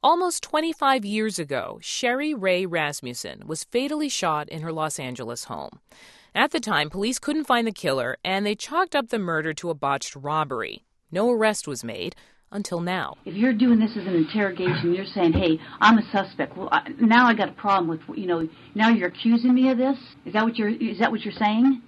Almost 25 years ago, Sherry Ray Rasmussen was fatally shot in her Los Angeles home. At the time, police couldn't find the killer, and they chalked up the murder to a botched robbery. No arrest was made until now. If you're doing this as an interrogation, you're saying, hey, I'm a suspect. Well, now I got a problem with, now you're accusing me of this? Is that what you're saying?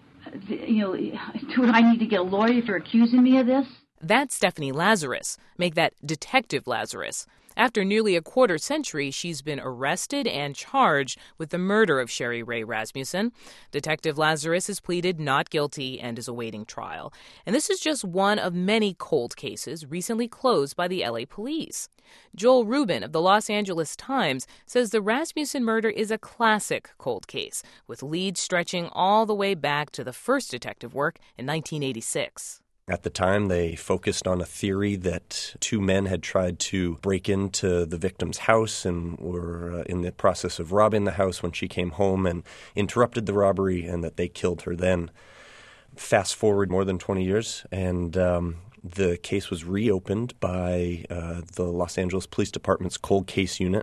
Do I need to get a lawyer if you're accusing me of this? That's Stephanie Lazarus. Make that Detective Lazarus. After nearly a quarter century, she's been arrested and charged with the murder of Sherry Ray Rasmussen. Detective Lazarus has pleaded not guilty and is awaiting trial. And this is just one of many cold cases recently closed by the LA police. Joel Rubin of the Los Angeles Times says the Rasmussen murder is a classic cold case, with leads stretching all the way back to the first detective work in 1986. At the time, they focused on a theory that two men had tried to break into the victim's house and were in the process of robbing the house when she came home and interrupted the robbery, and that they killed her then. Fast forward more than 20 years, and the case was reopened by the Los Angeles Police Department's cold case unit.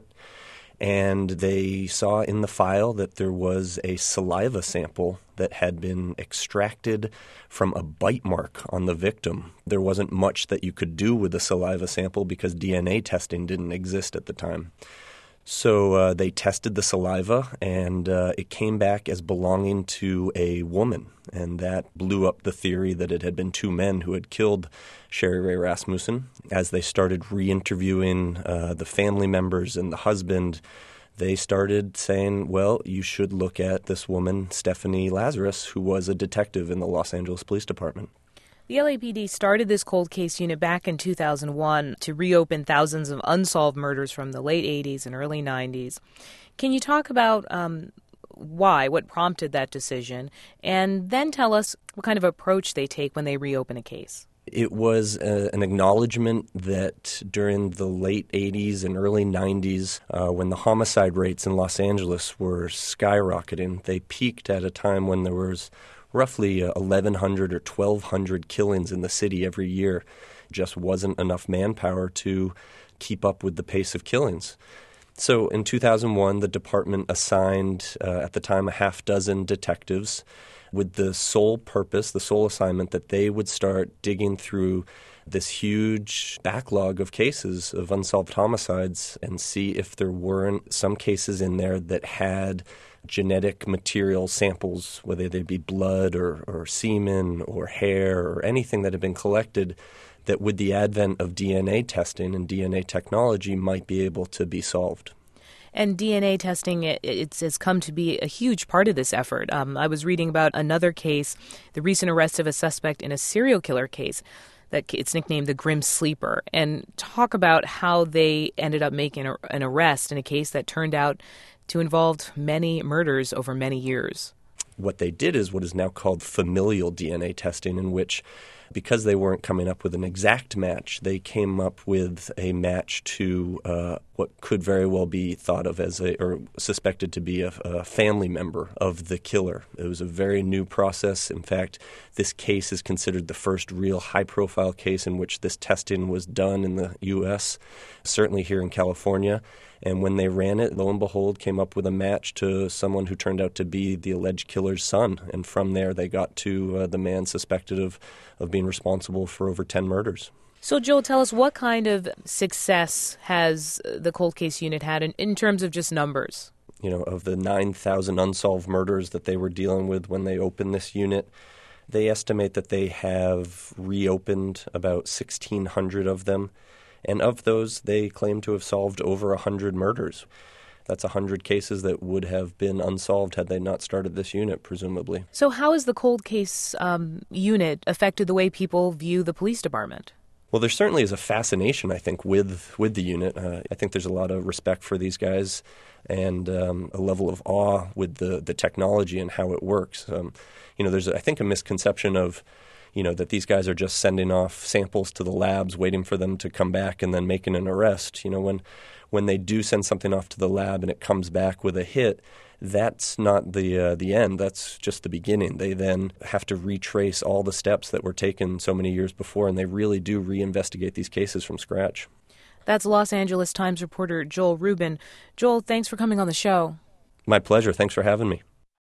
And they saw in the file that there was a saliva sample that had been extracted from a bite mark on the victim. There wasn't much that you could do with the saliva sample because DNA testing didn't exist at the time. So they tested the saliva, and it came back as belonging to a woman. And that blew up the theory that it had been two men who had killed Sherry Ray Rasmussen. As they started re-interviewing the family members and the husband, they started saying, well, you should look at this woman, Stephanie Lazarus, who was a detective in the Los Angeles Police Department. The LAPD started this cold case unit back in 2001 to reopen thousands of unsolved murders from the late 80s and early 90s. Can you talk about what prompted that decision, and then tell us what kind of approach they take when they reopen a case? It was an acknowledgement that during the late 80s and early 90s, when the homicide rates in Los Angeles were skyrocketing, they peaked at a time when there was roughly 1,100 or 1,200 killings in the city every year. Just wasn't enough manpower to keep up with the pace of killings. So in 2001, the department assigned, at the time, a half dozen detectives with the sole purpose, the sole assignment that they would start digging through this huge backlog of cases of unsolved homicides and see if there weren't some cases in there that had genetic material samples, whether they be blood or semen or hair or anything that had been collected that with the advent of DNA testing and DNA technology might be able to be solved. And DNA testing, it's come to be a huge part of this effort. I was reading about another case, the recent arrest of a suspect in a serial killer case. That it's nicknamed the Grim Sleeper, and talk about how they ended up making an arrest in a case that turned out to involve many murders over many years. What they did is what is now called familial DNA testing, in which, because they weren't coming up with an exact match, they came up with a match to what could very well be thought of as or suspected to be a family member of the killer. It was a very new process. In fact, this case is considered the first real high-profile case in which this testing was done in the U.S., certainly here in California. And when they ran it, lo and behold, came up with a match to someone who turned out to be the alleged killer's son. And from there, they got to the man suspected of being responsible for over 10 murders. So, Joel, tell us, what kind of success has the cold case unit had in terms of just numbers? Of the 9,000 unsolved murders that they were dealing with when they opened this unit, they estimate that they have reopened about 1,600 of them. And of those, they claim to have solved over 100 murders. That's 100 cases that would have been unsolved had they not started this unit, presumably. So how has the cold case unit affected the way people view the police department? Well, there certainly is a fascination, I think, with the unit. I think there's a lot of respect for these guys and a level of awe with the technology and how it works. There's, I think, a misconception of that these guys are just sending off samples to the labs, waiting for them to come back and then making an arrest. When they do send something off to the lab and it comes back with a hit, that's not the end. That's just the beginning. They then have to retrace all the steps that were taken so many years before, and they really do reinvestigate these cases from scratch. That's Los Angeles Times reporter Joel Rubin. Joel, thanks for coming on the show. My pleasure. Thanks for having me.